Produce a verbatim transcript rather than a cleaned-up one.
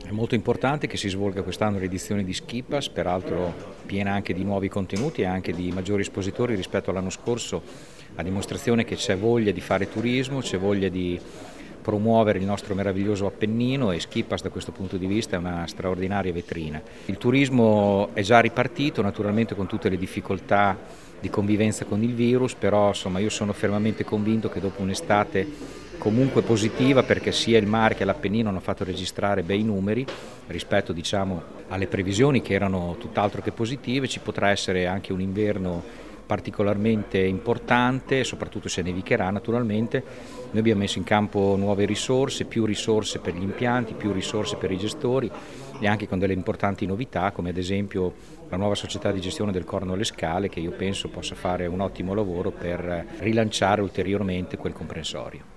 È molto importante che si svolga quest'anno l'edizione di Skipas, peraltro piena anche di nuovi contenuti e anche di maggiori espositori rispetto all'anno scorso, a dimostrazione che c'è voglia di fare turismo, c'è voglia di promuovere il nostro meraviglioso Appennino, e Skipas da questo punto di vista è una straordinaria vetrina. Il turismo è già ripartito, naturalmente con tutte le difficoltà di convivenza con il virus, però insomma io sono fermamente convinto che dopo un'estate comunque positiva, perché sia il mare che l'Appennino hanno fatto registrare bei numeri rispetto, diciamo, alle previsioni che erano tutt'altro che positive, ci potrà essere anche un inverno particolarmente importante, soprattutto se nevicherà naturalmente. Noi abbiamo messo in campo nuove risorse, più risorse per gli impianti, più risorse per i gestori e anche con delle importanti novità, come ad esempio la nuova società di gestione del Corno alle Scale, che io penso possa fare un ottimo lavoro per rilanciare ulteriormente quel comprensorio.